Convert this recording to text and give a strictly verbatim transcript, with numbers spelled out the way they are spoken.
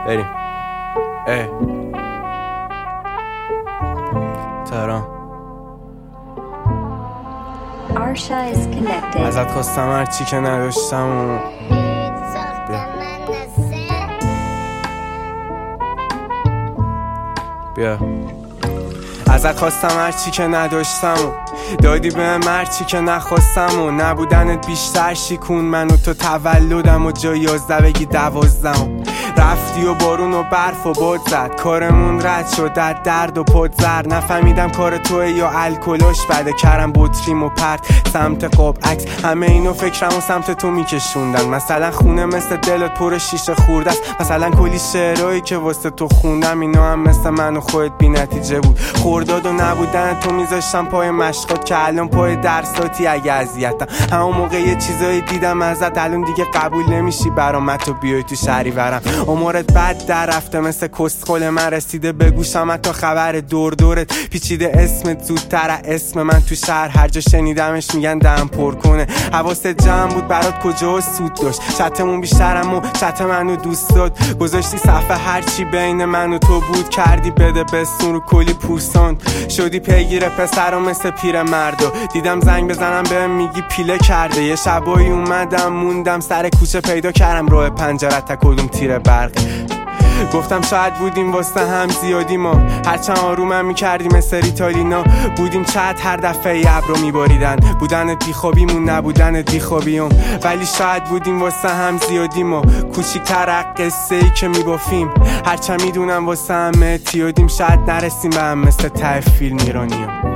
بریم. ای تهران. ازت خواستم هرچی که نداشتم و بیا. بیا ازت خواستم هرچی که نداشتم و دادی بهم هرچی که نخواستم و نبودنت بیشتر شیکون من و تو تولدم و جای یازده بگی دوازدم. رفتی و بارون و برف و باد زد، کارمون رد شد در درد و پد زر. نفهمیدم کار توه یا الکلاش بده، کردم بطریم و پرت سمت قاب عکس. همه اینو فکرم و سمت تو میکشوندن. مثلا خونه مثل دلت پر شیشه خورده است، مثلا کلی شعرهایی که واسه تو خوندم اینا هم مثل من و خودت بی نتیجه بود. خورداد و نبودن تو میذاشتم پای مشقات که الان پای درساتی اگه اذیتم. همون موقع یه چیزایی دیدم ازت الان دیگه قبول نمیشی برام تو بیای تو شهریورم. عمرت بد در رفته مثل کستخل من، رسیده به گوشم حتی خبر دور دورت پیچیده اسمت زودتر اسم من تو شهر. هر جا شنیدمش میگن دم پر کنه. حواست جمع بود برات کجا سود داشت، چتمون بیشترم و چت منو دوست داد. گذاشتی صفحه هرچی بین من و تو بود، کردی بده بستون رو کلی پوسان. شدی پیگیر پسرم مثل پیر مردو، دیدم زنگ بزنم بهم میگی پیله کرده. یه شبایی اومدم موندم سر کوچه، پیدا کردم راه پنجرت تا کدوم تیر برق. گفتم شاید بودیم واسه هم زیادی ما، هرچند آرومم میکردیم مثل ریتالینا. بودیم چت هر دفعه ابرو میباریدن، بودنت بیخوابیمون نبودنت بیخوابیام. ولی شاید بودیم واسه هم زیادی ما، کوچیک‌تر قصه ای که میبافیم. هرچند میدونم واسه هم اتیادیم، شاید نرسیم به هم مثل ته فیلم ایرانیام.